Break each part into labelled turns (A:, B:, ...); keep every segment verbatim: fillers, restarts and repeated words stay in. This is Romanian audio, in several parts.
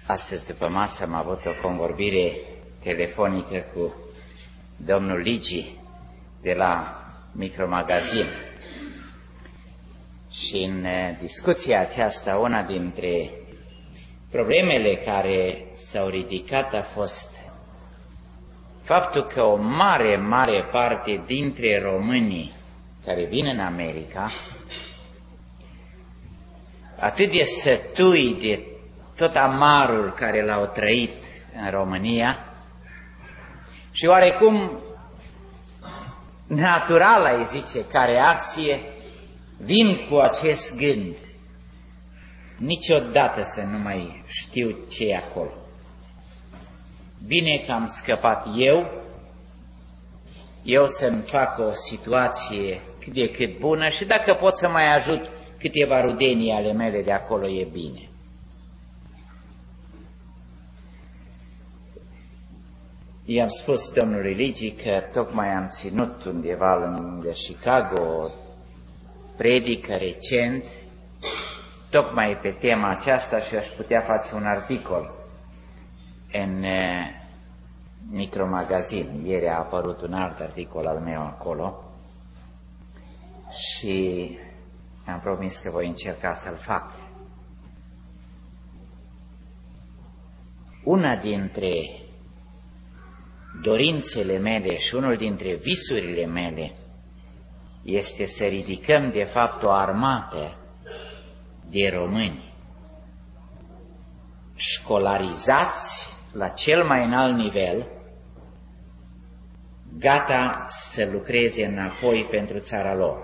A: Astăzi după masă am avut o convorbire telefonică cu domnul Ligi de la Micromagazin. Și în discuția aceasta, una dintre problemele care s-au ridicat a fost faptul că o mare, mare parte dintre românii care vin în America, atât de sătui de tot amarul care l-au trăit în România și oarecum natural, ai zice, ca reacție, vin cu acest gând: niciodată să nu mai știu ce e acolo. Bine că am scăpat eu, eu să-mi fac o situație cât de cât bună și dacă pot să mai ajut câteva rudenii ale mele de acolo, e bine. I-am spus domnului Ligi că tocmai am ținut undeva lângă Chicago o predică recent, tocmai pe tema aceasta, și aș putea face un articol în Micromagazin. Ieri a apărut un alt articol al meu acolo și am promis că voi încerca să-l fac. Una dintre dorințele mele și unul dintre visurile mele este să ridicăm de fapt o armată de români școlarizați la cel mai înalt nivel, gata să lucreze înapoi pentru țara lor,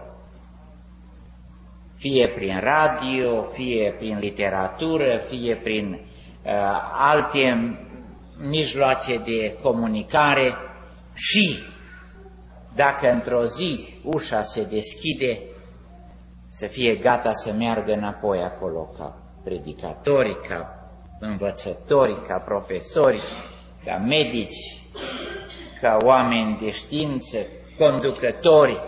A: fie prin radio, fie prin literatură, fie prin uh, alte mijloace de comunicare și, dacă într-o zi ușa se deschide, să fie gata să meargă înapoi acolo ca predicatori, ca învățători, ca profesori, ca medici, ca oameni de știință, conducători.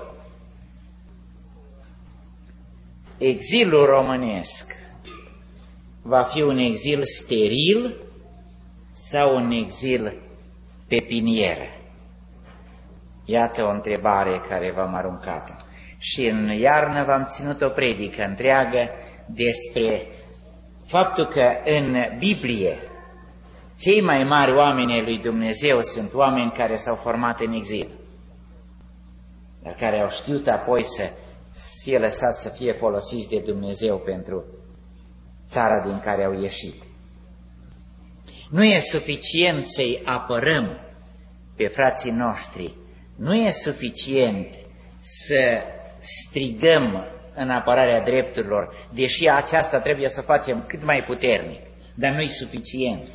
A: Exilul românesc va fi un exil steril sau un exil pepinieră? Iată o întrebare care v-am aruncat-o. Și în iarnă v-am ținut o predică întreagă despre faptul că în Biblie cei mai mari oameni ai lui Dumnezeu sunt oameni care s-au format în exil, dar care au știut apoi să fie lăsați să fie folosiți de Dumnezeu pentru țara din care au ieșit. Nu e suficient să-i apărăm pe frații noștri, nu e suficient să strigăm în apărarea drepturilor, deși aceasta trebuie să facem cât mai puternic, dar nu e suficient.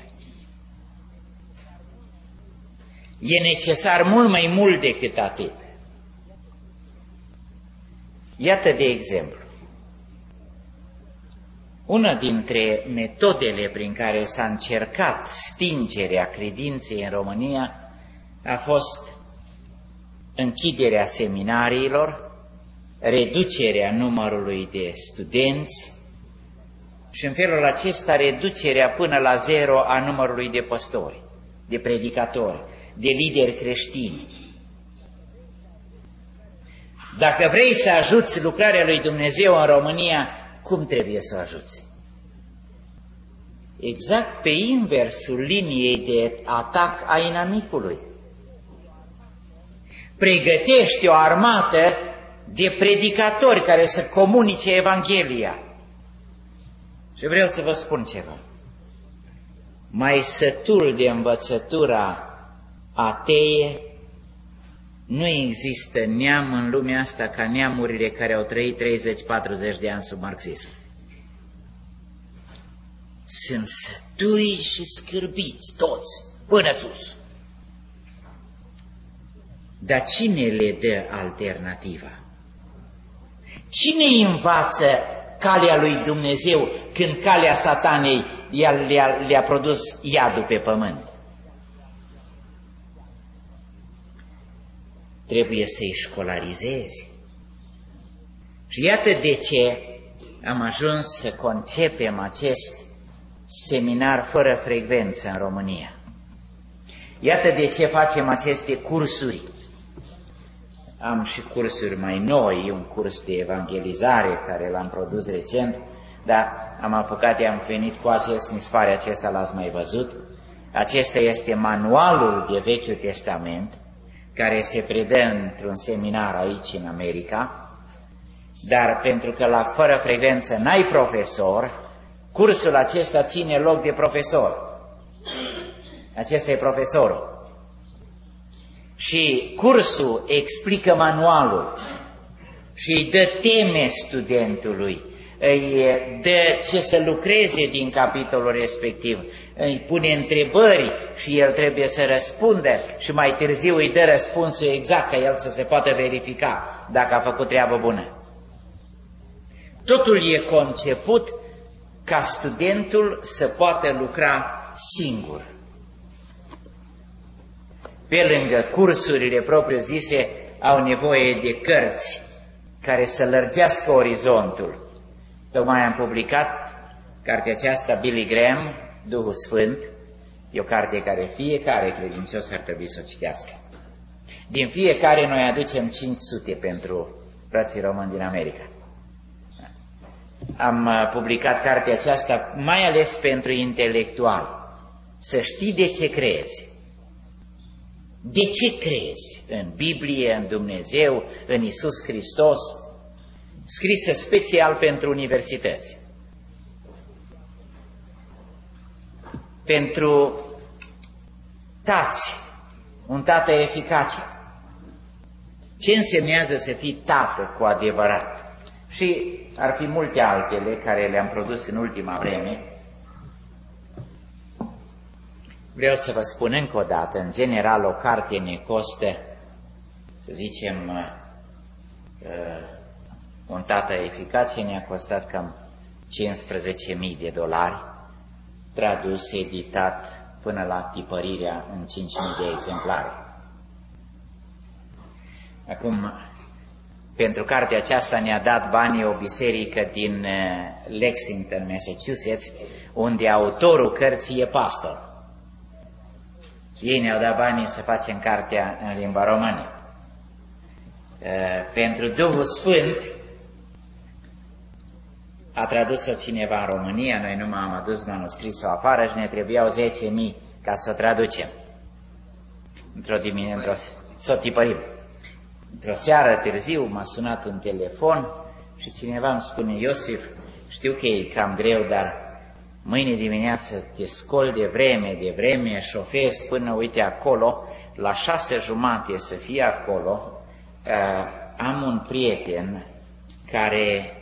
A: E necesar mult mai mult decât atât. Iată, de exemplu, una dintre metodele prin care s-a încercat stingerea credinței în România a fost închiderea seminariilor, reducerea numărului de studenți și în felul acesta reducerea până la zero a numărului de păstori, de predicatori, de lideri creștini. Dacă vrei să ajuți lucrarea lui Dumnezeu în România, cum trebuie să o ajuți? Exact pe inversul liniei de atac a inamicului. Pregătește o armată de predicatori care să comunice Evanghelia. Și vreau să vă spun ceva. Mai sătul de învățătura ateie, nu există neam în lumea asta ca neamurile care au trăit treizeci patruzeci de ani sub marxism. Sunt sătui și scârbiți toți, până sus. Dar cine le dă alternativa? Cine îi învață calea lui Dumnezeu când calea satanei le-a, le-a produs iadul pe pământ? Trebuie să-i școlarizeze. Și iată de ce am ajuns să concepem acest seminar fără frecvență în România. Iată de ce facem aceste cursuri. Am și cursuri mai noi, un curs de evangelizare care l-am produs recent, dar am apucat, i-am venit cu acest, mi se pare acesta l-ați mai văzut. Acesta este manualul de Vechiul Testament, care se predă într-un seminar aici în America, dar pentru că la fără frecvență n-ai profesor, cursul acesta ține loc de profesor. Acesta e profesorul. Și cursul explică manualul și îi dă teme studentului, îi dă ce să lucreze din capitolul respectiv, îi pune întrebări și el trebuie să răspundă și mai târziu îi dă răspunsul exact ca el să se poată verifica dacă a făcut treabă bună. Totul e conceput ca studentul să poată lucra singur. Pe lângă cursurile propriu-zise, au nevoie de cărți care să lărgească orizontul. Tocmai am publicat cartea aceasta, Billy Graham, Duhul Sfânt. E o carte care fiecare credincios ar trebui să o citească. Din fiecare noi aducem cinci sute pentru frații români din America. Am publicat cartea aceasta mai ales pentru intelectuali. Să știi de ce crezi. De ce crezi în Biblie, în Dumnezeu, în Iisus Hristos? Scrisă special pentru universități. Pentru tați, un tată eficace. Ce însemnează să fii tată cu adevărat? Și ar fi multe altele care le-am produs în ultima vreme. Vreau să vă spun încă o dată, în general o carte ne costă, să zicem, un tată eficace ne-a costat cam cincisprezece mii de dolari, tradus, editat, până la tipărirea în cinci mii de exemplare. Acum, pentru cartea aceasta ne-a dat banii o biserică din Lexington, Massachusetts, unde autorul cărții e pastor. Ei ne-au dat banii să facem cartea în limba română. Pentru Duhul Sfânt a tradus-o cineva în România, noi numai am adus manuscrisul afară și ne trebuiau zece mii ca să o traducem. Într-o dimineață, să o tipărim. Într-o seară târziu m-a sunat un telefon și cineva îmi spune: Iosif, știu că e cam greu, dar mâine dimineață te scol de vreme, de vreme, șofezi până, uite, acolo, la șase jumate să fie acolo. Uh, am un prieten care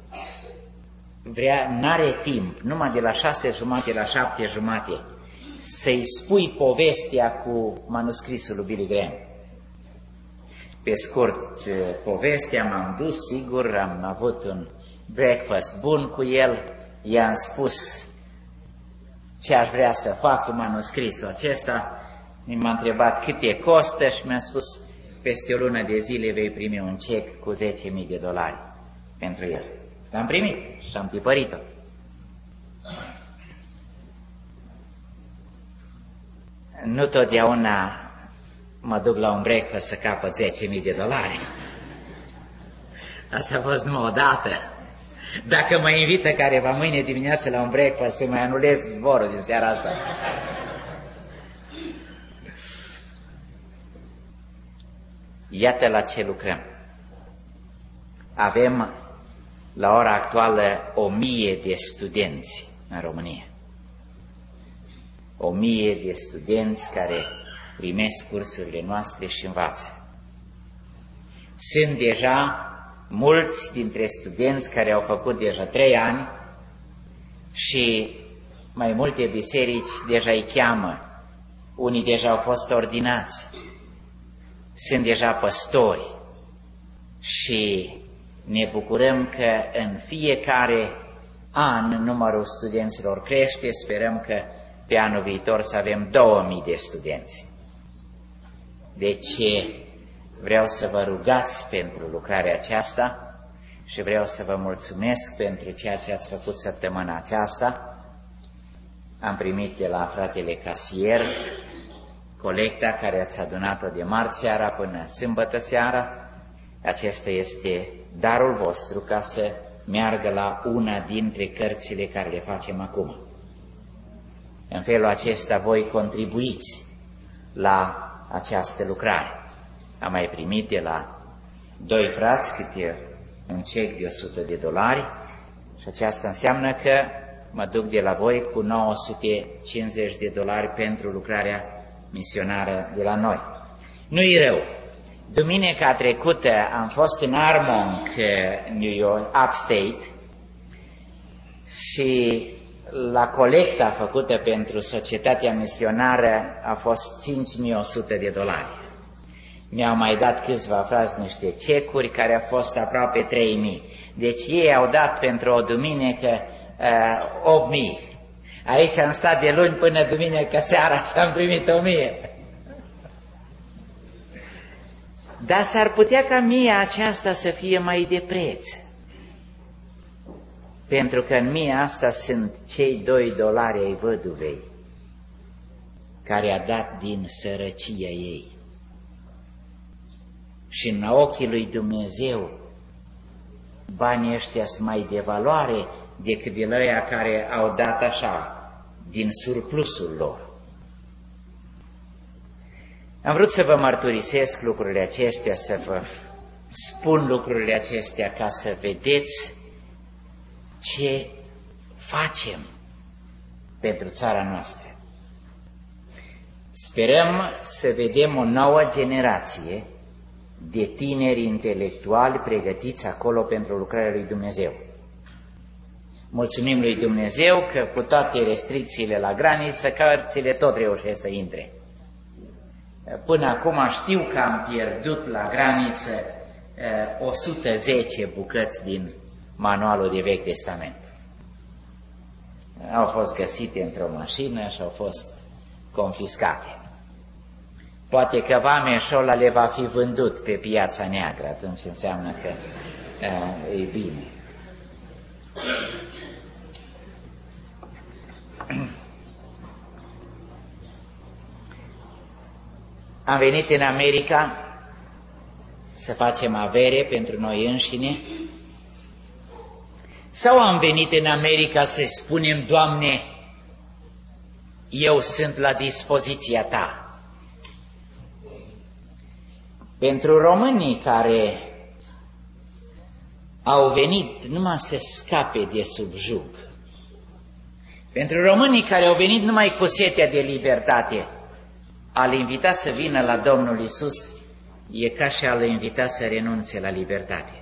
A: vrea, n-are timp, numai de la șase jumate la șapte jumate, să-i spui povestea cu manuscrisul lui Billy Graham. Pe scurt, povestea, m-am dus, sigur, am avut un breakfast bun cu el, i-am spus ce aș vrea să fac cu manuscrisul acesta, m-a întrebat câte costă și mi-a spus: peste o lună de zile vei primi un cec cu zece mii de dolari pentru el. L-am primit și am tipărit-o. Nu totdeauna mă duc la un breakfast să capăt zece mii de dolari. Asta a fost numai o dată. Dacă mă invită careva mâine dimineață la un breakfast, să mai anulez zborul din seara asta. Iată la ce lucrăm. Avem la ora actuală o mie de studenți în România. O mie de studenți care primesc cursurile noastre și învață. Sunt deja mulți dintre studenți care au făcut deja trei ani și mai multe biserici deja îi cheamă. Unii deja au fost ordinați. Sunt deja păstori și ne bucurăm că în fiecare an numărul studenților crește. Sperăm că pe anul viitor să avem două mii de studenți. Deci vreau să vă rugați pentru lucrarea aceasta și vreau să vă mulțumesc pentru ceea ce ați făcut săptămâna aceasta. am primit de la fratele casier colecta care ați adunat-o de marți seara până sâmbătă seara. Acesta este darul vostru ca să meargă la una dintre cărțile care le facem acum. În felul acesta voi contribuiți la această lucrare. Am mai primit de la doi frați câte un cec de o sută de dolari și aceasta înseamnă că mă duc de la voi cu nouă sute cincizeci de dolari pentru lucrarea misionară de la noi. Nu-i rău. Duminica trecută am fost în Armonk, New York, upstate, și la colecta făcută pentru societatea misionară a fost cinci mii o sută de dolari. Mi-au mai dat câțiva frați niște cecuri care au fost aproape trei mii. Deci ei au dat pentru o duminică uh, opt mii. Aici am stat de luni până duminică seara și am primit o mie. Dar s-ar putea ca mia aceasta să fie mai de preț. Pentru că în mia asta sunt cei doi dolari ai văduvei care a dat din sărăcia ei. Și în ochii lui Dumnezeu banii ăștia sunt mai de valoare decât de ăia care au dat așa, din surplusul lor. Am vrut să vă mărturisesc lucrurile acestea, să vă spun lucrurile acestea ca să vedeți ce facem pentru țara noastră. Sperăm să vedem o nouă generație de tineri intelectuali pregătiți acolo pentru lucrarea lui Dumnezeu. Mulțumim lui Dumnezeu că cu toate restricțiile la graniță, cărțile tot reușesc să intre. Până acum știu că am pierdut la graniță o sută zece bucăți din manualul de Vechi Testament. Au fost găsite într-o mașină și au fost confiscate. Poate că vameșul ăla le va fi vândut pe piața neagră, atunci înseamnă că uh, e bine. Am venit în America să facem avere pentru noi înșine, sau am venit în America să spunem, Doamne, eu sunt la dispoziția Ta? Pentru românii care au venit numai să scape de sub jug, pentru românii care au venit numai cu setea de libertate, a-l invita să vină la Domnul Iisus e ca și a-l invita să renunțe la libertate.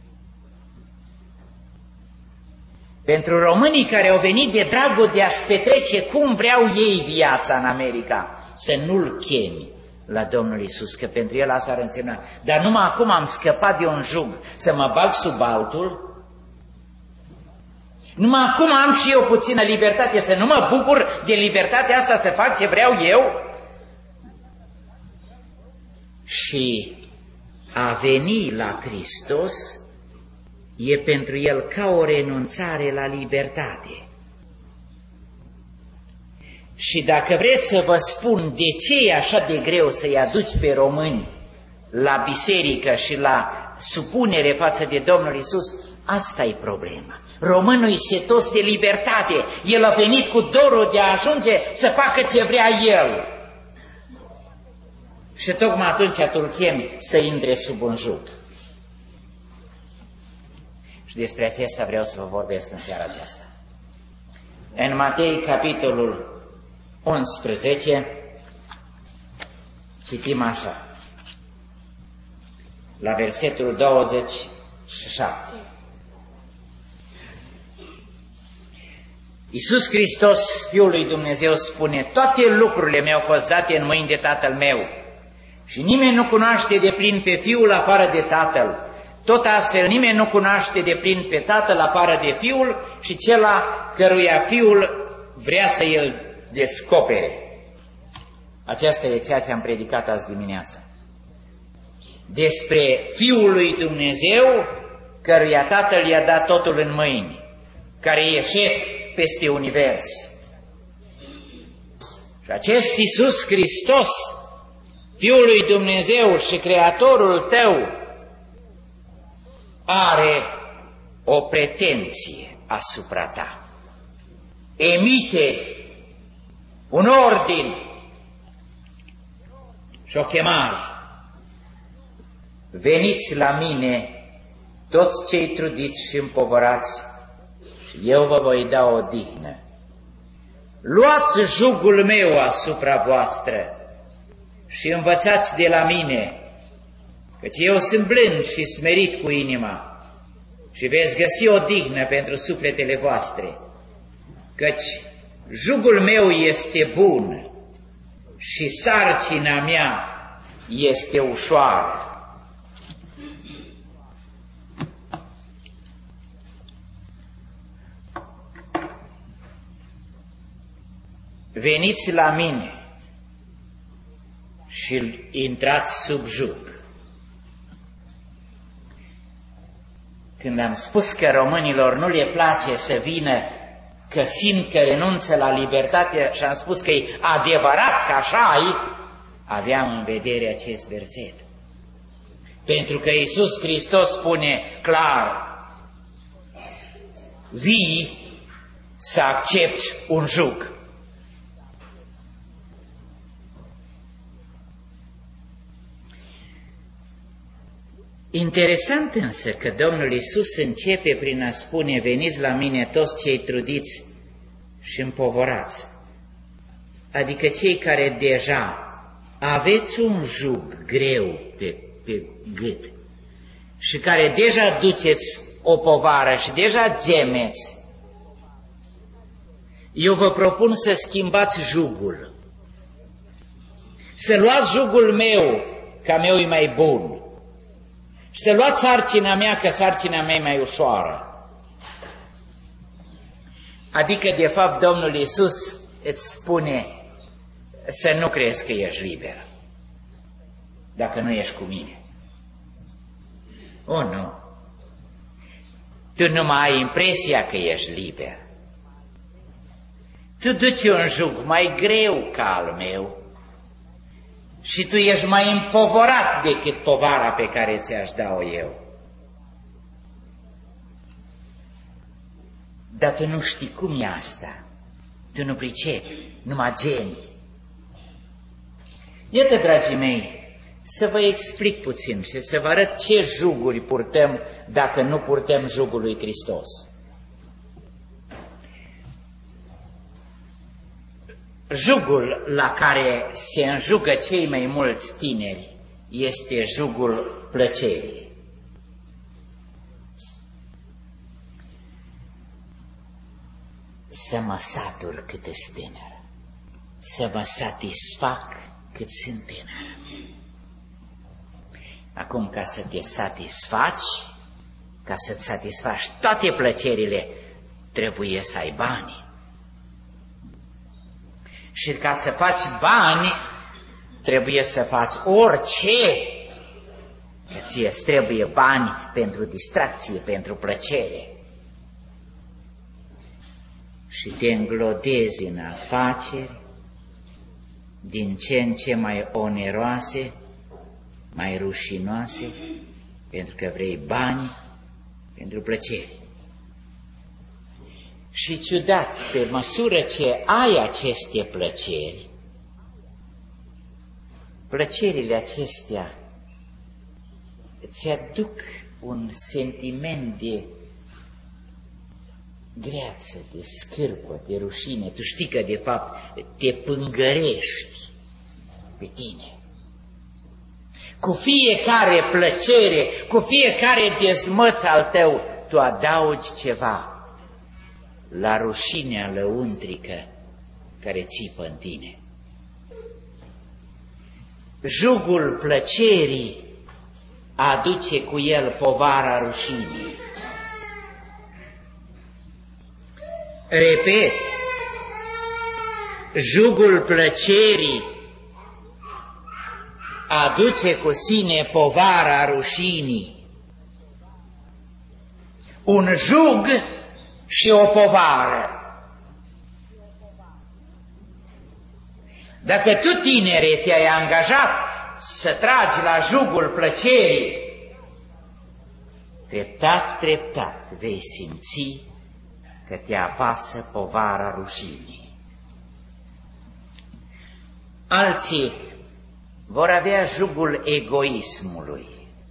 A: Pentru românii care au venit de dragul de a-și petrece cum vreau ei viața în America, să nu-l chemi la Domnul Iisus, că pentru el asta ar însemna, dar numai acum am scăpat de un jug, să mă bag sub altul, numai acum am și eu puțină libertate, să nu mă bucur de libertatea asta, să fac ce vreau eu. Și a veni la Hristos e pentru el ca o renunțare la libertate. Și dacă vreți să vă spun de ce e așa de greu să-i aduci pe români la biserică și la supunere față de Domnul Iisus, asta e problema. Românul e setos de libertate, el a venit cu dorul de a ajunge să facă ce vrea el. Și tocmai atunci tu îl chemi să intre sub un jug. Și despre acesta vreau să vă vorbesc în seara aceasta. În Matei, capitolul unsprezece, citim așa, la versetul douăzeci și șapte. Iisus Hristos, Fiul lui Dumnezeu, spune, toate lucrurile mi-au fost date în mâini de Tatăl meu și nimeni nu cunoaște de plin pe Fiul afară de Tatăl. Tot astfel nimeni nu cunoaște de plin pe Tatăl afară de Fiul și cela căruia Fiul vrea să îl descopere. Aceasta e ceea ce am predicat azi dimineața. Despre Fiul lui Dumnezeu, căruia Tatăl i-a dat totul în mâini, care e șef peste univers. Și acest Iisus Hristos, Fiul lui Dumnezeu și Creatorul tău, are o pretenție asupra ta. Emite un ordin și o chemare. Veniți la mine toți cei trudiți și împovărați și eu vă voi da odihnă. Luați jugul meu asupra voastră și învățați de la mine, căci eu sunt blând și smerit cu inima și veți găsi odihnă pentru sufletele voastre, căci jugul meu este bun și sarcina mea este ușoară. Veniți la mine și intrați sub jug. Când am spus că românilor nu le place să vină, că simt că renunță la libertate și am spus că e adevărat că așa-i, aveam în vedere acest verset. Pentru că Iisus Hristos spune clar, vii să accepți un jug. Interesant însă că Domnul Iisus începe prin a spune, veniți la mine toți cei trudiți și împovorați, adică cei care deja aveți un jug greu pe, pe gât și care deja duceți o povară și deja gemeți. Eu vă propun să schimbați jugul, să luați jugul meu, că meu e mai bun, și să luați sarcina mea, că sarcina mea e mai ușoară. Adică, de fapt, Domnul Iisus îți spune să nu crezi că ești liber, dacă nu ești cu mine. O, nu! Tu nu mai ai impresia că ești liber. Tu duci un jug mai greu ca al meu și tu ești mai împovorat decât povara pe care ți-aș da-o eu. Dar tu nu știi cum e asta. Tu nu pricepi, numai geni. Iată, dragii mei, să vă explic puțin și să vă arăt ce juguri purtăm dacă nu purtăm jugul lui Hristos. Jugul la care se înjugă cei mai mulți tineri este jugul plăcerii. Să mă satur cât e tânăr, să mă satisfac cât sunt tânăr. Acum, ca să te satisfaci, ca să-ți satisfaci toate plăcerile, trebuie să ai bani. Și ca să faci bani, trebuie să faci orice. Că ție îți trebuie bani pentru distracție, pentru plăcere. Și te înglodezi în afaceri din ce în ce mai oneroase, mai rușinoase, pentru că vrei bani pentru plăcere. Și ciudat, pe măsură ce ai aceste plăceri, plăcerile acestea îți aduc un sentiment de greață, de scârpă, de rușine. Tu știi că, de fapt, te pângărești pe tine. Cu fiecare plăcere, cu fiecare dezmăț al tău, tu adaugi ceva la rușinea lăuntrică care țipă în tine. Jugul plăcerii aduce cu el povara rușinii. Repet, jugul plăcerii aduce cu sine povara rușinii. Un jug și o povară. Dacă tu, tinere, te-ai angajat să tragi la jugul plăcerii, treptat, treptat vei simți că te apasă povara rușinii. Alții vor avea jugul egoismului,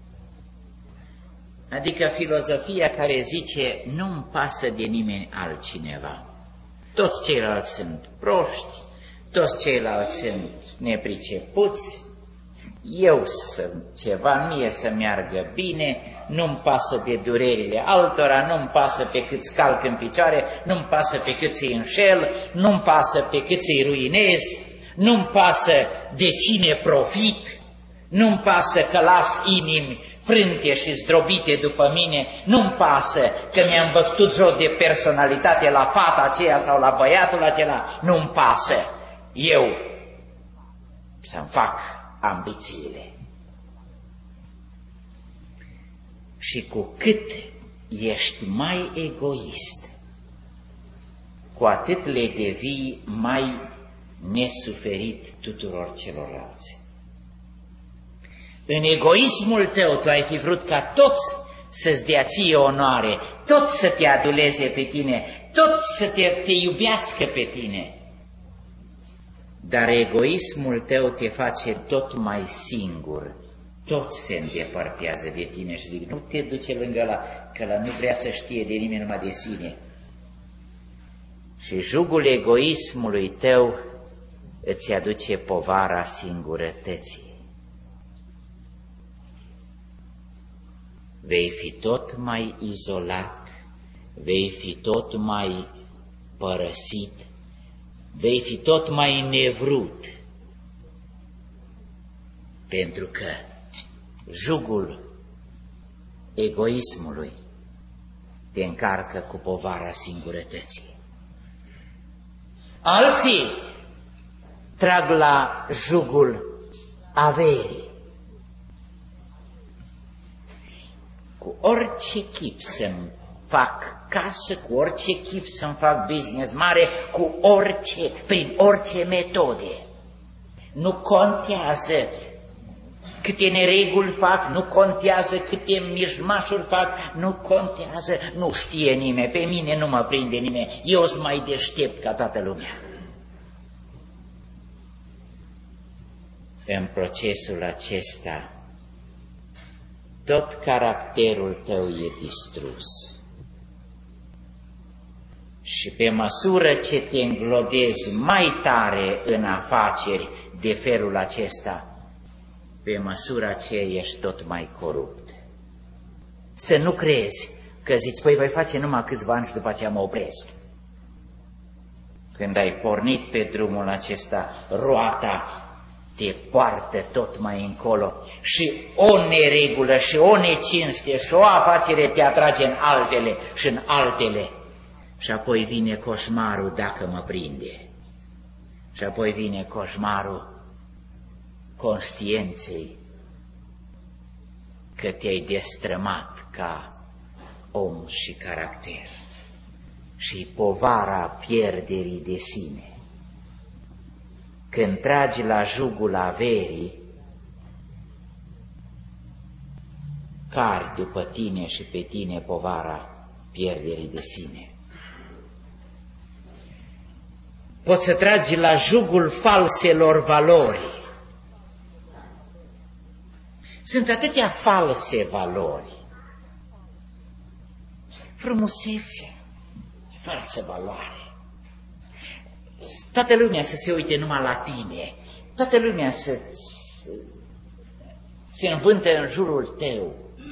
A: adică filozofia care zice nu-mi pasă de nimeni altcineva. Toți ceilalți sunt proști, toți ceilalți sunt nepricepuți, eu sunt ceva, mie să meargă bine, nu-mi pasă de durerile altora, nu-mi pasă pe cât calc în picioare, nu-mi pasă pe cât îi înșel, nu-mi pasă pe cât îi ruinez, nu-mi pasă de cine profit, nu-mi pasă că las inimi frânte și zdrobite după mine, nu-mi pasă că mi-am bătut joc de personalitate la fata aceea sau la băiatul acela, nu-mi pasă. Eu să-mi fac ambițiile. Și cu cât ești mai egoist, cu atât le devii mai nesuferit tuturor celorlalți. În egoismul tău tu ai fi vrut ca toți să-ți dea ție onoare, toți să te aduleze pe tine, toți să te, te iubească pe tine. Dar egoismul tău te face tot mai singur, toți se îndepărtează de tine și zic, nu te duce lângă ăla, că ăla nu vrea să știe de nimeni numai de sine. Și jugul egoismului tău îți aduce povara singurătății. Vei fi tot mai izolat, vei fi tot mai părăsit, vei fi tot mai nevrut, pentru că jugul egoismului te încarcă cu povara singurătății. Alții trag la jugul averii. Cu orice chip să-mi fac casă, cu orice chip să-mi fac business mare, cu orice, prin orice metode. Nu contează câte nereguli fac, nu contează câte mișmașuri fac, nu contează, nu știe nimeni, pe mine nu mă prinde nimeni, eu sunt mai deștept ca toată lumea. În procesul acesta, tot caracterul tău e distrus. Și pe măsură ce te înglodezi mai tare în afaceri de felul acesta, pe măsură ce ești tot mai corupt. Să nu crezi că zici, păi voi face numai câțiva ani și după aceea mă opresc. Când ai pornit pe drumul acesta, roata te poartă tot mai încolo și o neregulă și o necinste și o afacere te atrage în altele și în altele. Și apoi vine coșmarul dacă mă prinde. Și apoi vine coșmarul conștiinței că te-ai destrămat ca om și caracter și povara pierderii de sine. Când tragi la jugul averii, cari după tine și pe tine povara pierderii de sine. Poți să tragi la jugul falselor valori. Sunt atâtea false valori. Frumusețe, falsă valoare. Toată lumea să se uite numai la tine, toată lumea să se învântă în jurul tău.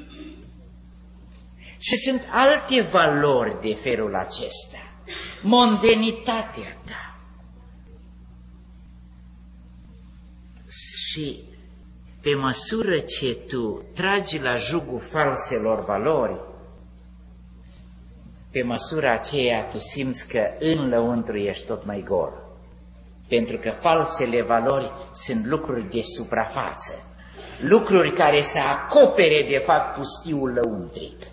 A: Și sunt alte valori de felul acesta, mondenitatea ta. Și pe măsură ce tu tragi la jugul falselor valori, pe măsura aceea tu simți că în lăuntru ești tot mai gol. Pentru că falsele valori sunt lucruri de suprafață, lucruri care să acopere de fapt pustiul lăuntric.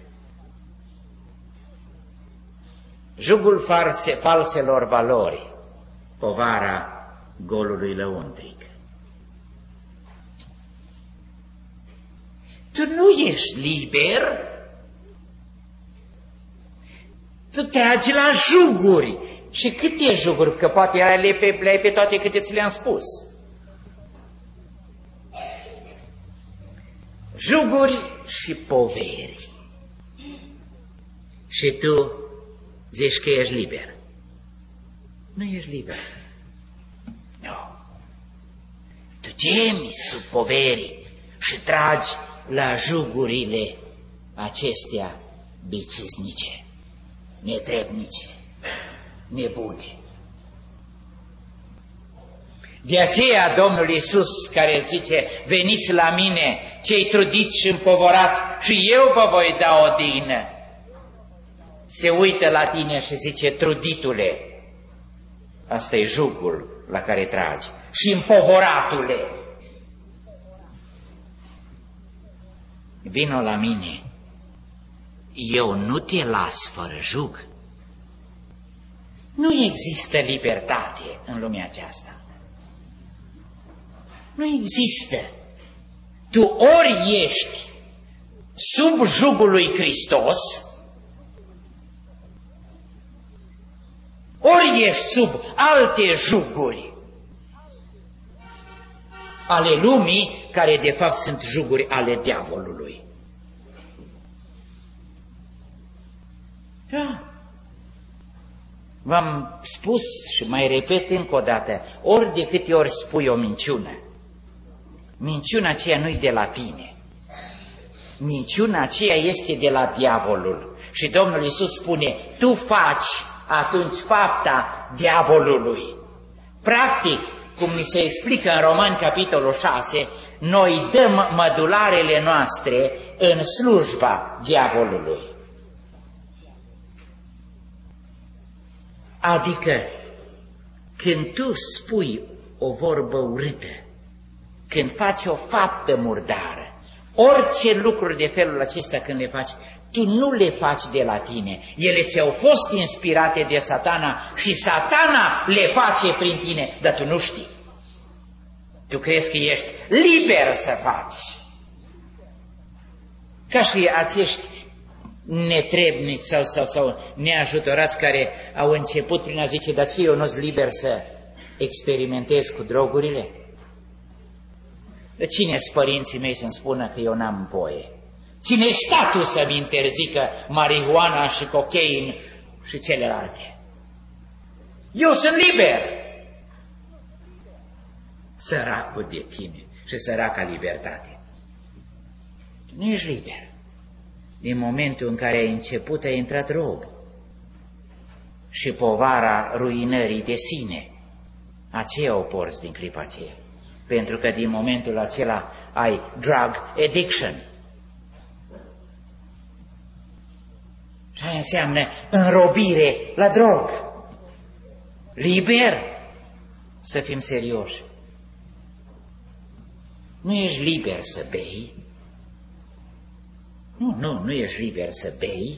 A: Jugul false, falselor valori, povara golului lăuntric. Tu nu ești liber, tu tragi la juguri. Și câte juguri? Că poate le-ai pe, le pe toate câte ți le-am spus. Juguri și poveri. Și tu zici că ești liber. Nu ești liber. Nu. Tu gemi sub poveri și tragi la jugurile acestea bicisnice, netrebnice, nebune. De aceea Domnul Iisus, care zice, veniți la mine, cei trudiți și împovorați, și eu vă voi da odihnă, se uită la tine și zice, truditule, asta e jugul la care tragi, și împovoratule, vino la mine, eu nu te las fără jug. Nu există libertate în lumea aceasta. Nu există. Tu ori ești sub jugul lui Hristos, ori ești sub alte juguri ale lumii, care de fapt sunt juguri ale diavolului. Da. V-am spus și mai repet încă o dată, ori de câte ori spui o minciună, minciuna aceea nu-i de la tine. Minciuna aceea este de la diavolul. Și Domnul Iisus spune, tu faci atunci fapta diavolului. Practic, cum ni se explică în Romani, capitolul șase, noi dăm mădularele noastre în slujba diavolului. Adică, când tu spui o vorbă urâtă, când faci o faptă murdară, orice lucruri de felul acesta când le faci, tu nu le faci de la tine. Ele ți-au fost inspirate de Satana și Satana le face prin tine, dar tu nu știi. Tu crezi că ești liber să faci. Ca și acești netrebnici sau, sau, sau neajutorați care au început prin a zice, dar ce eu nu-s liber să experimentez cu drogurile? Cine-s părinții mei să-mi spună că eu n-am voie? Cine-i statul să-mi interzică marihuana și cocain și celelalte? Eu sunt liber! Săracul de tine și săraca libertate. Nu ești liber. Din momentul în care ai început, ai intrat rob. Și povara ruinării de sine, aceea o porți din clipa aceea. Pentru că din momentul acela ai drug addiction. Și aia înseamnă înrobire la drog. Liber? Să fim serioși. Nu ești liber să bei. Nu, nu, nu ești liber să bei.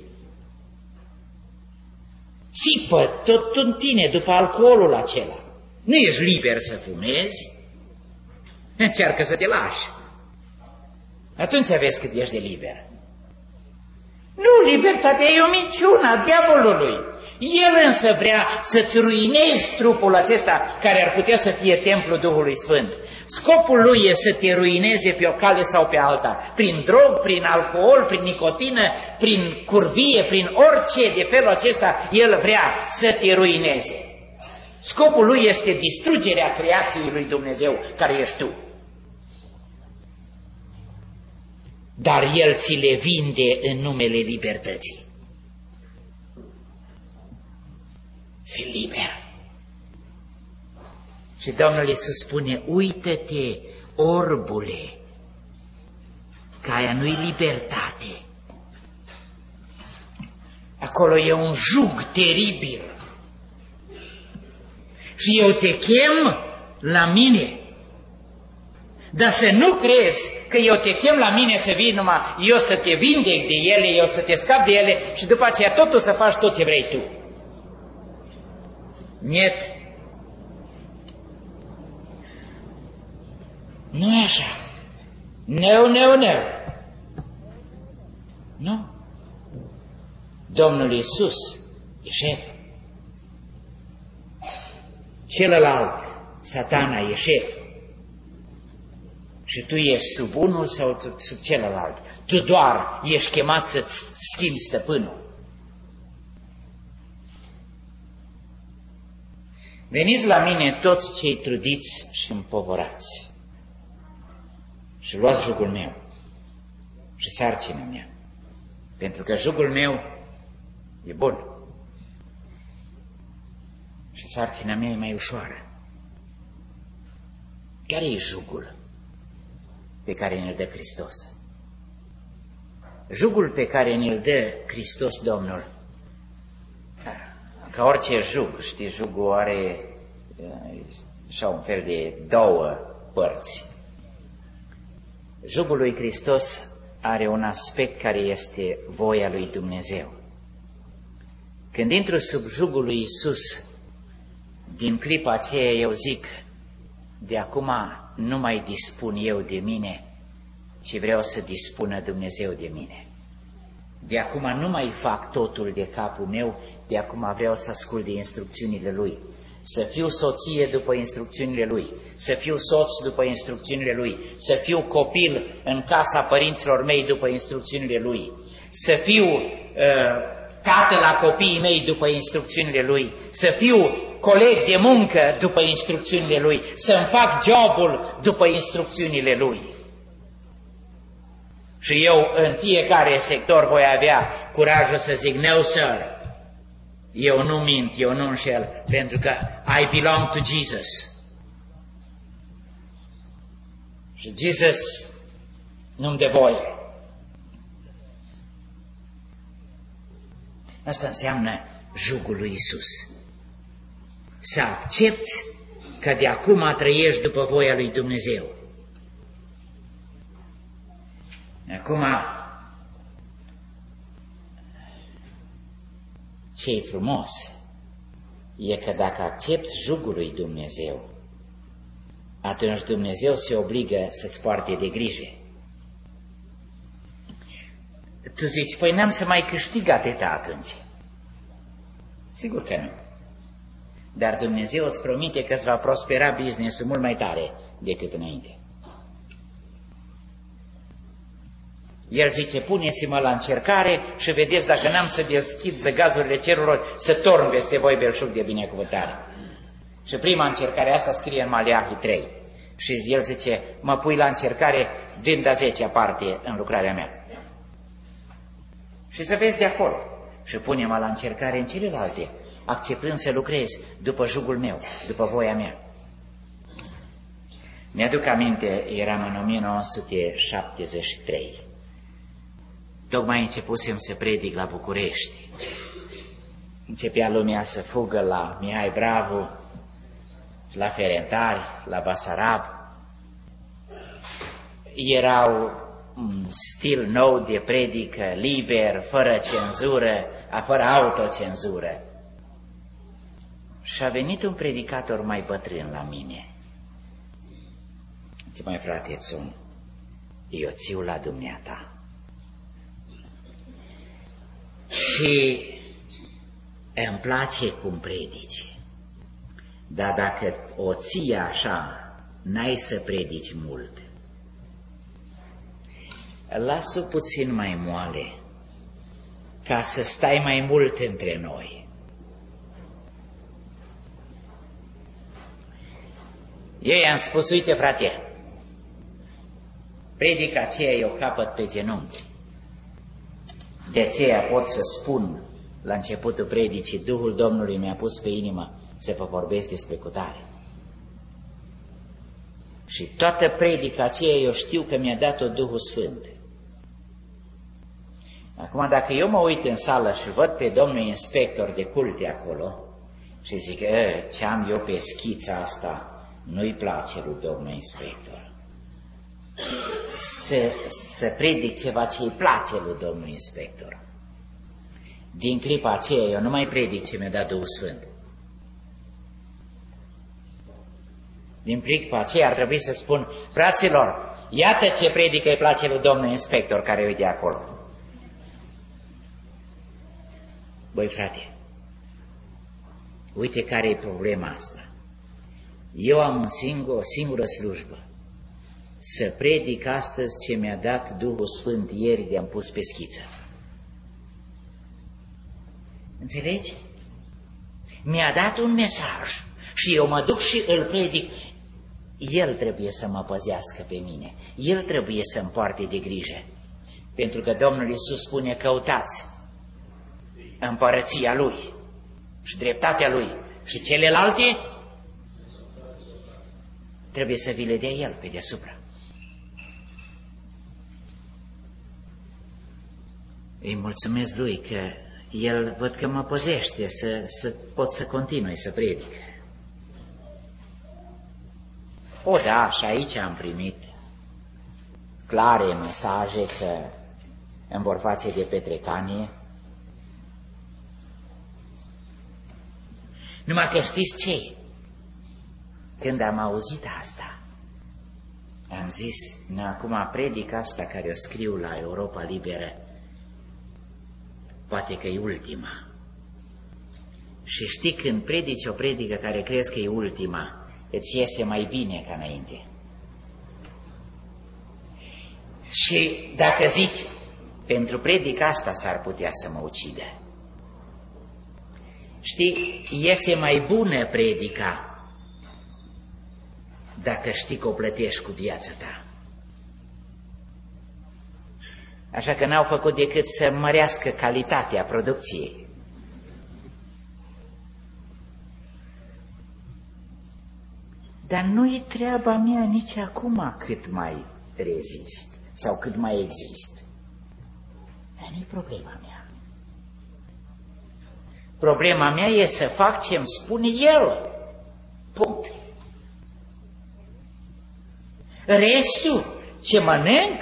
A: Țipă tot în tine după alcoolul acela. Nu ești liber să fumezi. Încearcă să te lași. Atunci vezi cât ești de liber. Nu, libertatea e o minciună a diavolului. El însă vrea să-ți ruinezi trupul acesta care ar putea să fie templul Duhului Sfânt. Scopul lui e să te ruineze pe o cale sau pe alta, prin drog, prin alcool, prin nicotină, prin curvie, prin orice de felul acesta, el vrea să te ruineze. Scopul lui este distrugerea creației lui Dumnezeu, care ești tu. Dar el ți le vinde în numele libertății. Fii liber. Și Domnul Iisus spune, uită-te, orbule, că aia nu-i libertate. Acolo e un jug teribil. Și eu te chem la mine. Dar să nu crezi că eu te chem la mine să vii numai eu să te vindec de ele, eu să te scap de ele și după aceea totul să faci tot ce vrei tu. Niet. așa. No, no, no. Nu. Domnul Iisus e șef. Celălalt, Satana, e șef. Și tu ești sub unul sau sub celălalt. Tu doar ești chemat să-ți schimbi stăpânul. Veniți la mine toți cei trudiți și împovorați și luați jugul meu și sarcina mea, pentru că jugul meu e bun și sarcina mea e mai ușoară. Care e jugul pe care ne-l dă Hristos? Jugul pe care ne-l dă Hristos Domnul, ca orice jug, știi, jugul are așa un fel de două părți. Jugul lui Hristos are un aspect care este voia lui Dumnezeu. Când intru sub jugul lui Iisus, din clipa aceea eu zic, de acum nu mai dispun eu de mine, ci vreau să dispună Dumnezeu de mine. De acum nu mai fac totul de capul meu, de acum vreau să ascult de instrucțiunile Lui. Să fiu soție după instrucțiunile Lui, să fiu soț după instrucțiunile Lui, să fiu copil în casa părinților mei după instrucțiunile Lui, să fiu uh, tată la copiii mei după instrucțiunile Lui, să fiu coleg de muncă după instrucțiunile Lui, să-mi fac jobul după instrucțiunile Lui. Și eu în fiecare sector voi avea curajul să zic, no, sir, eu nu mint, eu nu înșel, pentru că I belong to Jesus. Și Jesus nu-mi dă voie. Asta înseamnă jugul lui Iisus. Să accepti că de acum trăiești după voia lui Dumnezeu. Acum, ce-i frumos e că dacă accepti jugul lui Dumnezeu, atunci Dumnezeu se obligă să-ți poarte de grijă. Tu zici, păi n-am să mai câștig atâta atunci. Sigur că nu. Dar Dumnezeu îți promite că îți va prospera business-ul mult mai tare decât înainte. El zice, puneți-mă la încercare și vedeți dacă n-am să deschid zăgazurile cerurilor, să torn peste voi belșug de binecuvântare. Și prima încercare asta scrie în Maleahi trei. Și el zice, mă pui la încercare dând a zecea parte în lucrarea mea. Și să vezi de acolo. Și pune-mă la încercare în celelalte, acceptând să lucrez după jugul meu, după voia mea. Mi-aduc aminte, eram în o mie nouă sute șaptezeci și trei. Tocmai începusem să predic la București. Începea lumea să fugă la Mihai Bravu, la Ferentari, la Basarab. Erau un stil nou de predică, liber, fără cenzură, fără autocenzură. Și a venit un predicator mai bătrân la mine. Zice, mai frate, Țun, eu țiu la dumneata. Și îmi place cum predici, dar dacă o ții așa, n-ai să predici mult. Las-o puțin mai moale, ca să stai mai mult între noi. Eu i-am spus, uite frate, predica aceea eu capăt pe genunchi. De aceea pot să spun la începutul predicii, Duhul Domnului mi-a pus pe inimă să vă vorbesc despre cutare. Și toată predica aceea eu știu că mi-a dat-o Duhul Sfânt. Acum, dacă eu mă uit în sală și văd pe domnul inspector de culte acolo și zic, ce am eu pe schița asta, nu-i place lui domnul inspector. Să, să predic ceva ce îi place lui domnul inspector. Din clipa aceea eu nu mai predic ce mi-a dat Duhul Sfânt. Din pricpa aceea ar trebui să spun, fraților, iată ce predică îi place lui domnul inspector care e de acolo. Băi, frate, uite care e problema asta. Eu am un singur, o singură slujbă, să predic astăzi ce mi-a dat Duhul Sfânt ieri de-am pus pe schiță. Înțelegi? Mi-a dat un mesaj și eu mă duc și îl predic. El trebuie să mă păzească pe mine, El trebuie să-mi poarte de grijă, pentru că Domnul Iisus spune, căutați împărăția Lui și dreptatea Lui și celelalte trebuie să vi le dea El pe deasupra. Îi mulțumesc Lui că El văd că mă păzește să, să pot să continui să predic. O, da, și aici am primit clare mesaje că îmi vor face de petrecanie. Numai că știți ce? Când am auzit asta, am zis, acum predic asta care o scriu la Europa Liberă, poate că e ultima. Și știi, când predici o predică care crezi că e ultima, îți iese mai bine ca înainte. Și dacă zici, pentru predica asta s-ar putea să mă ucidă, știi, iese mai bună predica dacă știi că o plătești cu viața ta. Așa că n-au făcut decât să mărească calitatea producției. Dar nu-i treaba mea nici acum cât mai rezist sau cât mai exist. Dar nu-i problema mea. Problema mea e să fac ce-mi spune El. Punct. Restul, ce mănânc,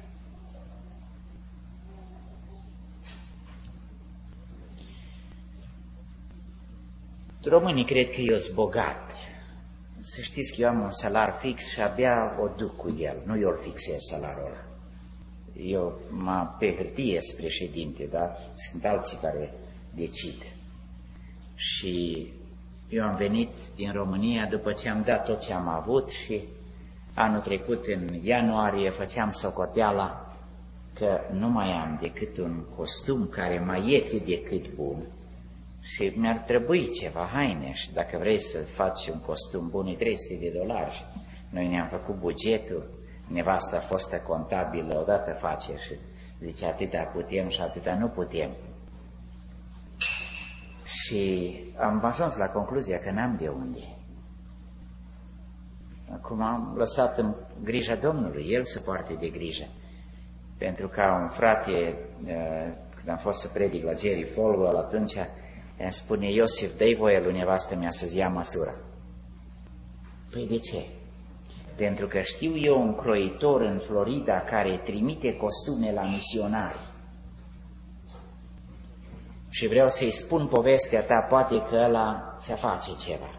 A: românii cred că eu sunt bogat. Să știți că eu am un salar fix și abia o duc cu el, nu eu îl fixez salarul ăla. Eu mă pe hârtie sunt președinte, dar sunt alții care decid. Și eu am venit din România după ce am dat tot ce am avut și anul trecut, în ianuarie, făceam socoteala că nu mai am decât un costum care mai e cât de cât bun și mi-ar trebui ceva haine și dacă vrei să faci un costum bun e trei sute de dolari. Noi ne-am făcut bugetul, nevasta fostă contabilă odată face și zice atâta putem și atâta nu putem. Și am ajuns la concluzia că n-am de unde. Acum am lăsat în grija Domnului, El se poarte de grijă. Pentru că un frate, când am fost să predic la Jerry Falwell, atunci îmi spune, Iosif, dă-i voie lui nevastă mea să-ți ia măsura. Păi de ce? Pentru că știu eu un croitor în Florida care trimite costume la misionari. Și vreau să-i spun povestea ta, poate că ăla ți-a face ceva.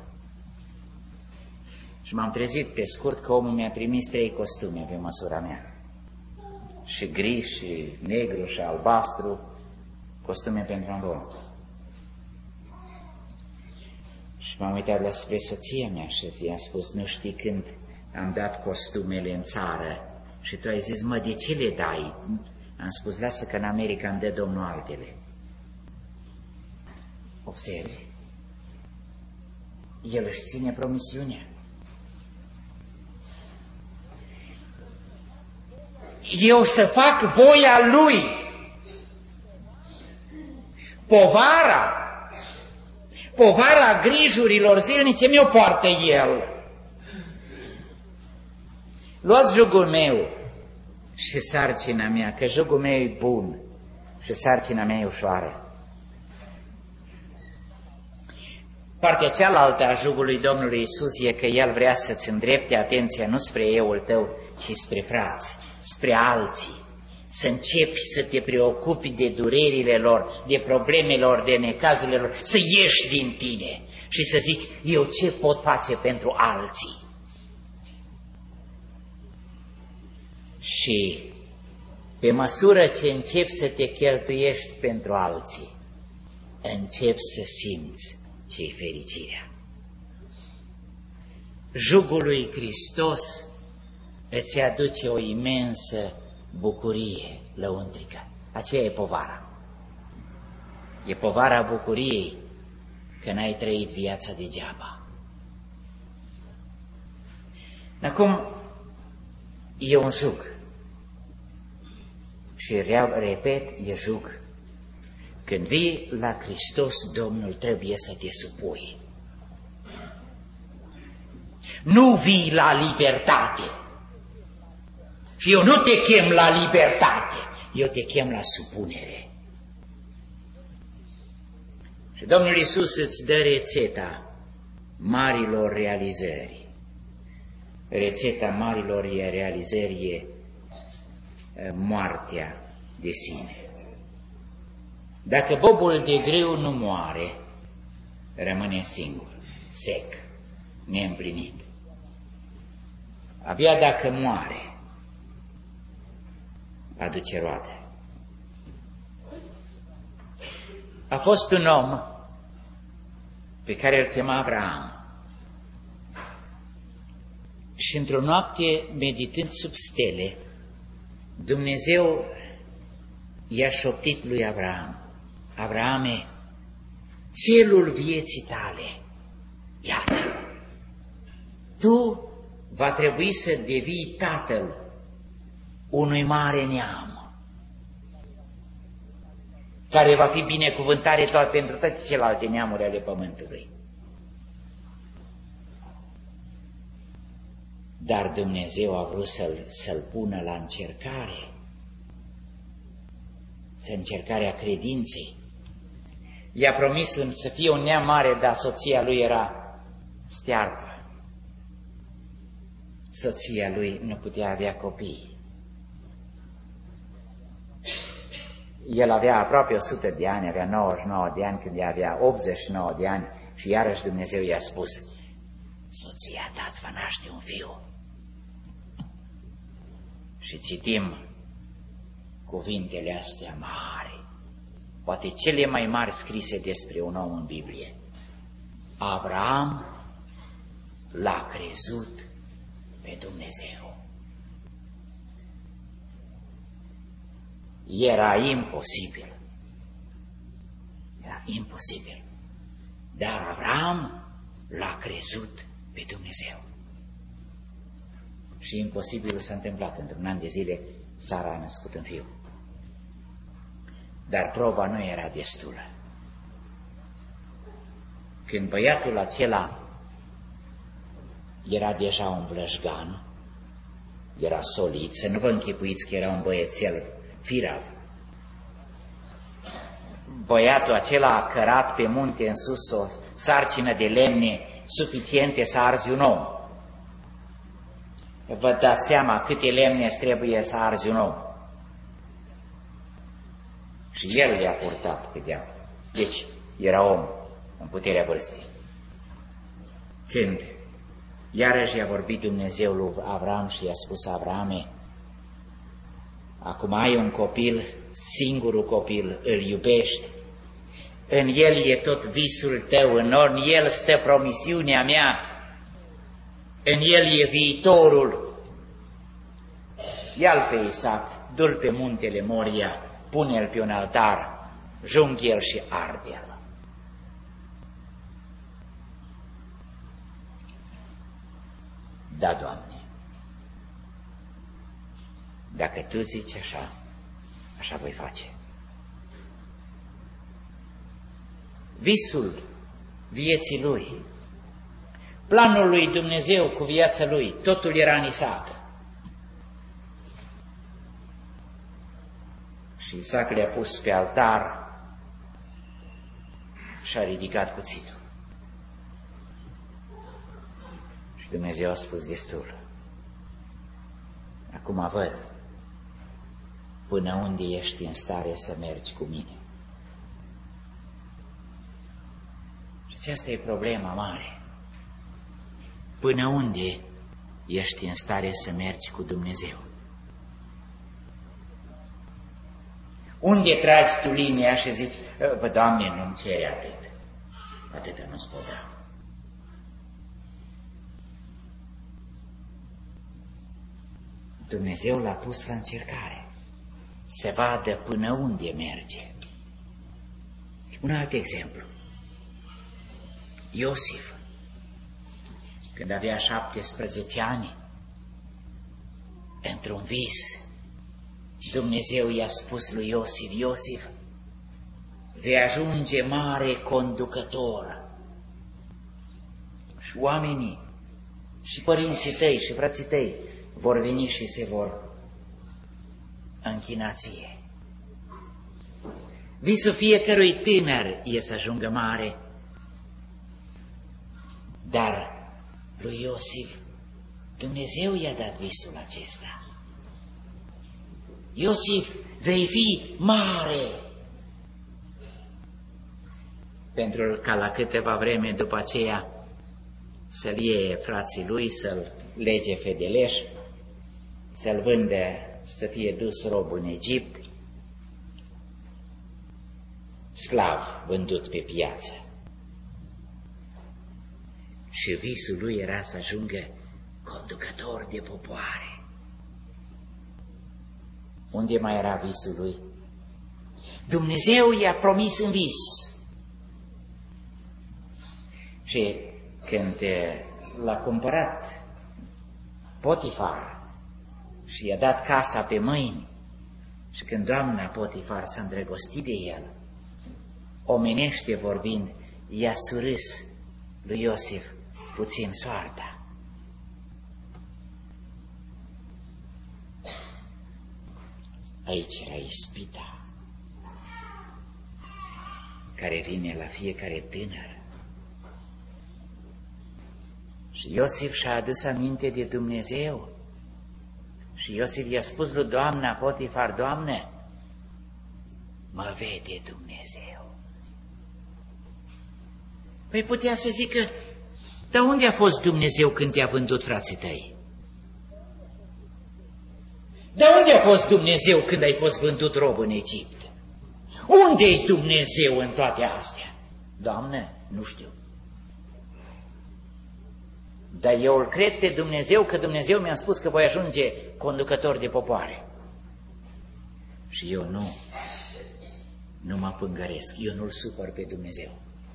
A: Și m-am trezit pe scurt că omul mi-a trimis trei costume pe măsura mea. Și gri, și negru, și albastru, costume pentru un om. Și m-am uitat la spre soția mea și i-am spus, nu știi când am dat costumele în țară? Și tu ai zis, mă, de ce le dai? Am spus, lasă că în America îmi dă Domnul altele. Observi. El își ține promisiunea. Eu să fac voia Lui. Povara, povara grijurilor zilnice mi-o poartă El. Luați jugul meu și sarcina mea, că jugul meu e bun și sarcina mea e ușoară. Partea cealaltă a jugului Domnului Iisus e că El vrea să-ți îndrepte atenția nu spre euul tău, ci spre frați, spre alții. Să începi să te preocupi de durerile lor, de problemele lor, de necazurile lor, să ieși din tine și să zici, eu ce pot face pentru alții? Și pe măsură ce începi să te cheltuiești pentru alții, începi să simți ce-i fericirea. Jugul lui Hristos îți aduce o imensă bucurie lăuntrică. Aceea e povara. E povara bucuriei că n-ai trăit viața degeaba. Acum, e un jug. Și repet, e jug. Când vii la Hristos, Domnul, trebuie să te supui. Nu vii la libertate. Și eu nu te chem la libertate, eu te chem la supunere. Și Domnul Iisus îți dă rețeta marilor realizări. Rețeta marilor realizări e moartea de sine. Dacă bobul de grâu nu moare, rămâne singur, sec, neîmplinit. Abia dacă moare, aduce roade. A fost un om pe care îl chema Avraam și într-o noapte, meditând sub stele, Dumnezeu i-a șoptit lui Avraam: Avraame, țelul vieții tale, iată, tu va trebui să devii tatăl unui mare neam, care va fi binecuvântare toată pentru toate celelalte neamuri ale pământului. Dar Dumnezeu a vrut să-l să-l pună la încercare, să încercarea credinței. I-a promis să fie un neam mare, dar soția lui era stearpă. Soția lui nu putea avea copii. El avea aproape o sută de ani, avea nouăzeci și nouă de ani când ea avea optzeci și nouă de ani și iarăși Dumnezeu i-a spus: soția ta îți va naște un fiu. Și citim cuvintele astea mari, poate cele mai mari scrise despre un om în Biblie. Avraam l-a crezut pe Dumnezeu. Era imposibil. Era imposibil. Dar Avraam l-a crezut pe Dumnezeu. Și imposibilul s-a întâmplat. Într-un an de zile, Sara a născut un fiu. Dar proba nu era destulă. Când băiatul acela era deja un vlășgan, era solid, să nu vă închipuiți că era un băiețel firav. Băiatul acela a cărat pe munte în sus o sarcină de lemne suficiente să arzi un om. Vă dați seama câte lemne trebuie să arzi un om. Și el le-a purtat pe deal. Deci era om în puterea vârstei. Când iarăși i-a vorbit Dumnezeu lui Avram și i-a spus: Avrame, acum ai un copil, singurul copil, îl iubești, în el e tot visul tău, în el stă promisiunea mea, în el e viitorul. Ia-l pe Isaac, du-l pe muntele Moria, pune-l pe un altar, junghi-l și arde-l. Da, Doamne, dacă Tu zici așa, așa voi face. Visul vieții lui, planul lui Dumnezeu cu viața lui, totul era în Isaac. Și Isaac le-a pus pe altar și a ridicat cuțitul. Și Dumnezeu a spus: destul. Acum văd până unde ești în stare să mergi cu mine. Și aceasta e problema mare. Până unde ești în stare să mergi cu Dumnezeu? Unde tragi tu linia și zici, bă, Doamne, nu-mi cere atât. Atâta nu-ți pot da. Dumnezeu l-a pus la încercare, să vadă până unde merge. Un alt exemplu. Iosif, când avea șaptesprezece ani, într-un vis, Dumnezeu i-a spus lui Iosif, Iosif, vei ajunge mare conducător. Și oamenii, și părinții tăi, și frații tăi, vor veni și se vor închina ție. Visul fiecărui tânăr e să ajungă mare, dar lui Iosif Dumnezeu i-a dat visul acesta. Iosif, vei fi mare. Pentru ca la câteva vreme după aceea să-l iei frații lui, să-l lege fedeleș, să-l vândă, să fie dus rob în Egipt, sclav vândut pe piață. Și visul lui era să ajungă conducător de popoare. Unde mai era visul lui? Dumnezeu i-a promis în vis. Și când l-a cumpărat Potifar și i-a dat casa pe mâini, și când doamna Potifar s-a îndrăgostit de el, omenește vorbind, i-a surâs lui Iosif puțin soarta. Aici era ispita care vine la fiecare tânăr. Și Iosif și-a adus aminte de Dumnezeu. Și Iosif i-a spus lui doamna Potifar, Doamne, mă vede Dumnezeu. Păi putea să zică, dar unde a fost Dumnezeu când te-a vândut frații tăi? Dar unde a fost Dumnezeu când ai fost vândut rob în Egipt? Unde-i Dumnezeu în toate astea? Doamne, nu știu. Dar eu îl cred pe Dumnezeu, că Dumnezeu mi-a spus că voi ajunge conducător de popoare. Și eu nu, nu mă pângăresc, eu nu-L supăr pe Dumnezeu.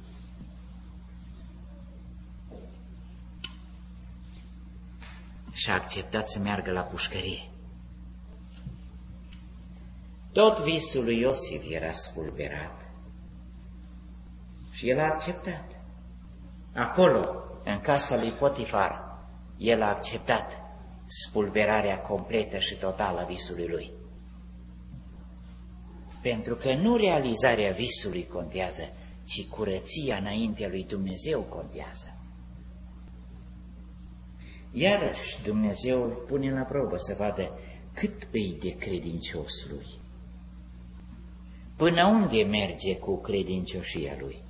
A: Și a acceptat să meargă la pușcărie. Tot visul lui Iosif era spulberat și el a acceptat. Acolo, în casa lui Potifar, el a acceptat spulberarea completă și totală a visului lui. Pentru că nu realizarea visului contează, ci curăția înaintea lui Dumnezeu contează. Iarăși Dumnezeu îl pune la probă să vadă cât îi de credincios lui. Până unde merge cu credincioșia lui?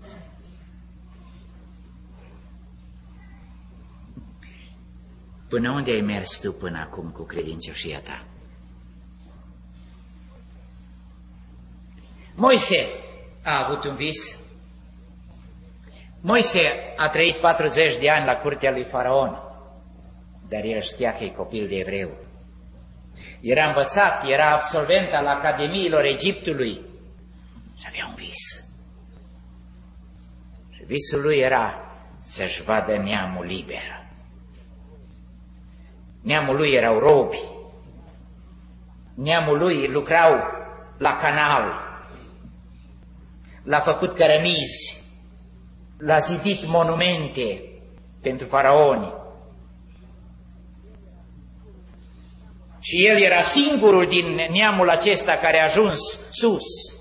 A: Până unde ai mers tu până acum cu credincioșia ta? Moise a avut un vis. Moise a trăit patruzeci de ani la curtea lui Faraon, dar el știa că e copil de evreu. Era învățat, era absolvent al Academiilor Egiptului și avea un vis. Și visul lui era să-și vadă neamul liber. Neamul lui erau robi, neamul lui lucrau la canal, l-a făcut cărămizi, l-a zidit monumente pentru faraoni. Și el era singurul din neamul acesta care a ajuns sus.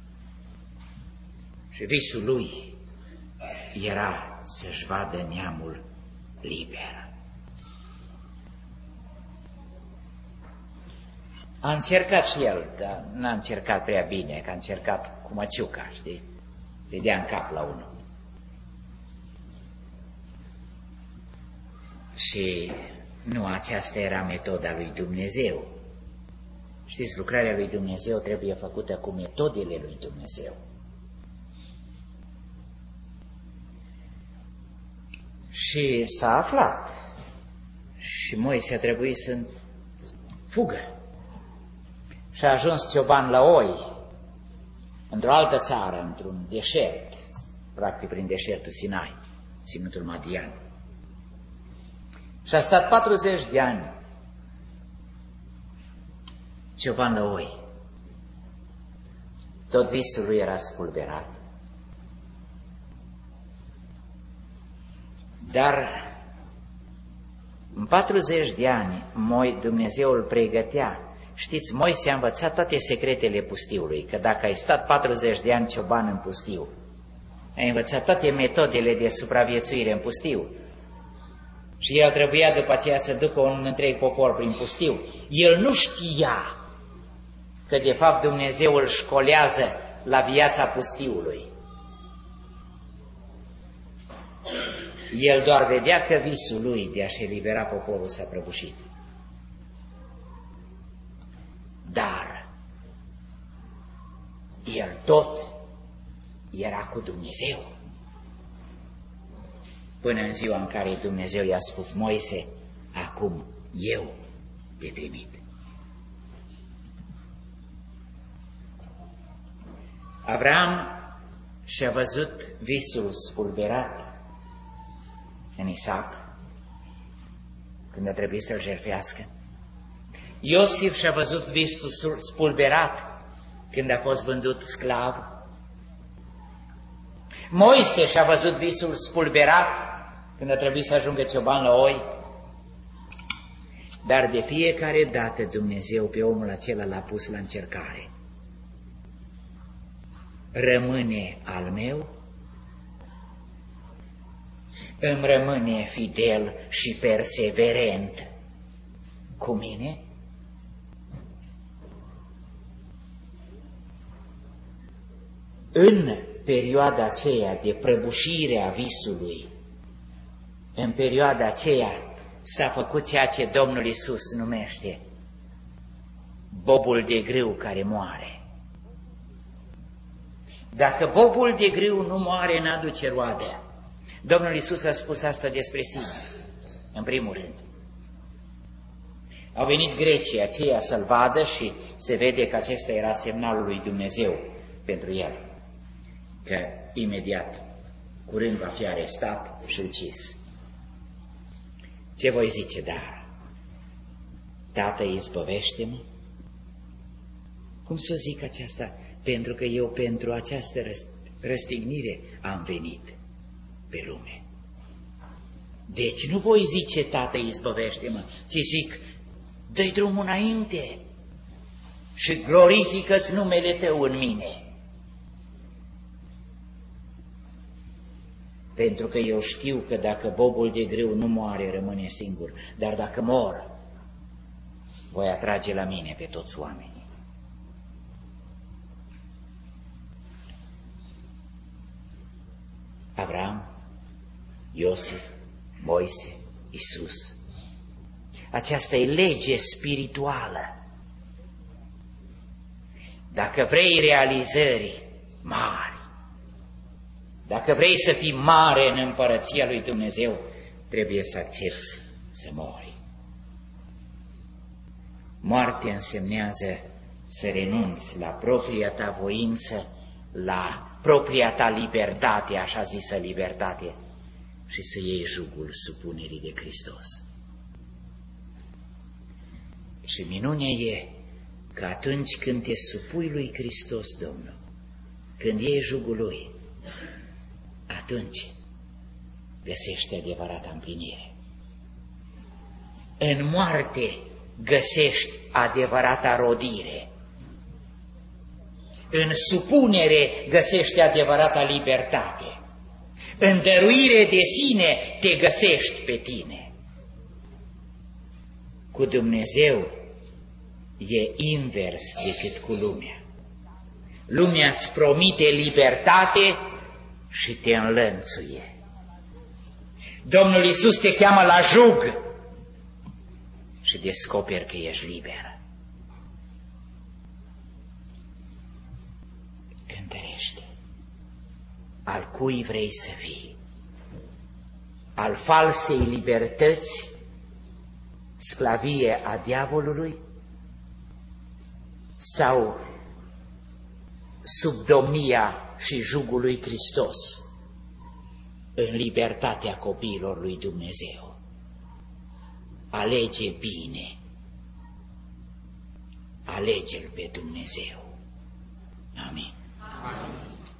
A: Și visul lui era să-și vadă neamul liber. A încercat și el, dar n-a încercat prea bine, că a încercat cu măciuca, știi? Se dea în cap la unul. Și nu aceasta era metoda lui Dumnezeu. Știți, lucrarea lui Dumnezeu trebuie făcută cu metodele lui Dumnezeu. Și s-a aflat. Și Moise a trebuit să fugă. Și a ajuns cioban la oi, într-o altă țară, într-un deșert, practic prin deșertul Sinai, ținutul Madian. Și a stat patruzeci de ani cioban la oi. Tot visul lui era spulberat. Dar în patruzeci de ani Dumnezeu îl pregătea. Știți, Moise a învățat toate secretele pustiului, că dacă ai stat patruzeci de ani cioban în pustiu, ai învățat toate metodele de supraviețuire în pustiu. Și el trebuia după aceea să ducă un întreg popor prin pustiu. El nu știa că de fapt Dumnezeu îl școlează la viața pustiului. El doar vedea că visul lui de a-și elibera poporul s-a prăbușit. Dar el tot era cu Dumnezeu. Până în ziua în care Dumnezeu i-a spus: Moise, acum eu te trimit. Avram și-a văzut visul spulberat în Isaac, când a trebuit să-l jertfească. Iosif și-a văzut visul spulberat când a fost vândut sclav. Moise și-a văzut visul spulberat când a trebuit să ajungă cioban la oi. Dar de fiecare dată Dumnezeu pe omul acela l-a pus la încercare. Rămâne al meu? Îmi rămâne fidel și perseverent cu mine? În perioada aceea de prăbușire a visului, în perioada aceea s-a făcut ceea ce Domnul Iisus numește bobul de grâu care moare. Dacă bobul de grâu nu moare, n-aduce roade. Domnul Iisus a spus asta despre sine, în primul rând. Au venit grecii aceia să-l vadă și se vede că acesta era semnalul lui Dumnezeu pentru el, că imediat, curând va fi arestat și ucis. Ce voi zice, dar? Tată, izbăvește-mă? Cum să zic aceasta? Pentru că eu pentru această răstignire am venit pe lume. Deci nu voi zice, Tată, izbăvește-mă, ci zic, dă-i drumul înainte și glorifică-ți numele Tău în mine. Pentru că eu știu că dacă bobul de grâu nu moare, rămâne singur, dar dacă mor, voi atrage la mine pe toți oamenii. Avram, Iosif, Moise, Iisus. Aceasta e lege spirituală. Dacă vrei realizări mari, dacă vrei să fii mare în împărăția lui Dumnezeu, trebuie să accepți să mori. Moartea însemnează să renunți la propria ta voință, la propria ta libertate, așa zisă libertate, și să iei jugul supunerii de Hristos. Și minunea e că atunci când te supui lui Hristos, Domnul, când iei jugul Lui, atunci găsești adevărata împlinire. În moarte găsești adevărata rodire. În supunere găsești adevărata libertate. În dăruire de sine te găsești pe tine. Cu Dumnezeu e invers decât cu lumea. Lumea îți promite libertate și te înlănțuie. Domnul Iisus te cheamă la jug și descoperi că ești liber. Al cui vrei să fii? Al falsei libertăți, sclavie a diavolului? Sau sub domnia și jugul lui Hristos, în libertatea copiilor lui Dumnezeu? Alege bine, alege-L pe Dumnezeu. Amin. Amin.